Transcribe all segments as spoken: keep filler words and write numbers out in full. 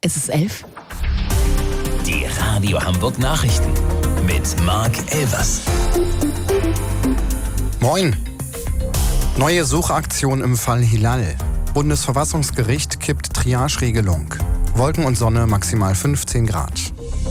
Es ist elf. Die Radio Hamburg Nachrichten mit Marc Elvers. Moin. Neue Suchaktion im Fall Hilal. Bundesverfassungsgericht kippt Triage-Regelung. Wolken und Sonne maximal fünfzehn Grad.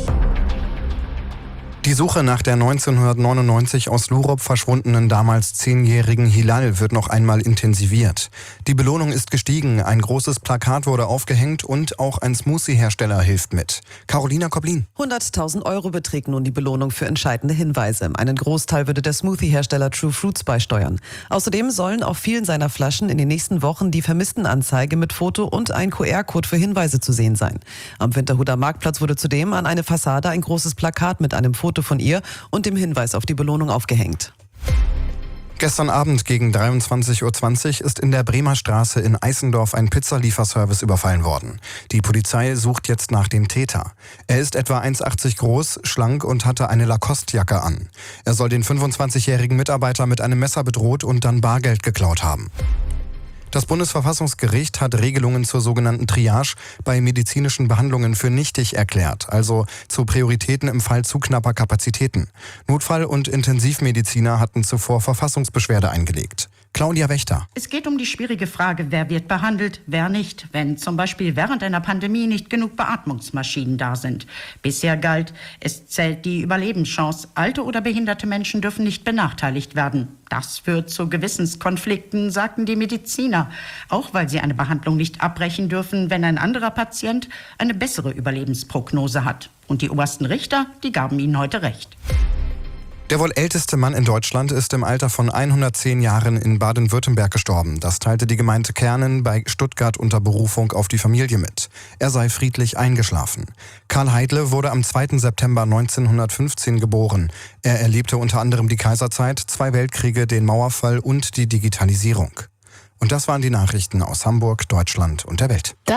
Die Suche nach der neunzehnhundertneunundneunzig aus Lurup verschwundenen damals zehnjährigen Hilal wird noch einmal intensiviert. Die Belohnung ist gestiegen, ein großes Plakat wurde aufgehängt und auch ein Smoothie-Hersteller hilft mit. Carolina Koblin. hunderttausend Euro beträgt nun die Belohnung für entscheidende Hinweise. Einen Großteil würde der Smoothie-Hersteller True Fruits beisteuern. Außerdem sollen auf vielen seiner Flaschen in den nächsten Wochen die Vermisstenanzeige mit Foto und ein Q R-Code für Hinweise zu sehen sein. Am Winterhuder Marktplatz wurde zudem an eine Fassade ein großes Plakat mit einem Foto von ihr und dem Hinweis auf die Belohnung aufgehängt. Gestern Abend gegen dreiundzwanzig Uhr zwanzig ist in der Bremer Straße in Eisendorf ein Pizzalieferservice überfallen worden. Die Polizei sucht jetzt nach dem Täter. Er ist etwa eins Komma achtzig groß, schlank und hatte eine Lacoste-Jacke an. Er soll den fünfundzwanzigjährigen Mitarbeiter mit einem Messer bedroht und dann Bargeld geklaut haben. Das Bundesverfassungsgericht hat Regelungen zur sogenannten Triage bei medizinischen Behandlungen für nichtig erklärt, also zu Prioritäten im Fall zu knapper Kapazitäten. Notfall- und Intensivmediziner hatten zuvor Verfassungsbeschwerde eingelegt. Claudia Wächter. Es geht um die schwierige Frage, wer wird behandelt, wer nicht, wenn zum Beispiel während einer Pandemie nicht genug Beatmungsmaschinen da sind. Bisher galt, es zählt die Überlebenschance. Alte oder behinderte Menschen dürfen nicht benachteiligt werden. Das führt zu Gewissenskonflikten, sagten die Mediziner. Auch weil sie eine Behandlung nicht abbrechen dürfen, wenn ein anderer Patient eine bessere Überlebensprognose hat. Und die obersten Richter, die gaben ihnen heute recht. Der wohl älteste Mann in Deutschland ist im Alter von hundertzehn Jahren in Baden-Württemberg gestorben. Das teilte die Gemeinde Kernen bei Stuttgart unter Berufung auf die Familie mit. Er sei friedlich eingeschlafen. Karl Heidle wurde am zweiten September neunzehnhundertfünfzehn geboren. Er erlebte unter anderem die Kaiserzeit, zwei Weltkriege, den Mauerfall und die Digitalisierung. Und das waren die Nachrichten aus Hamburg, Deutschland und der Welt.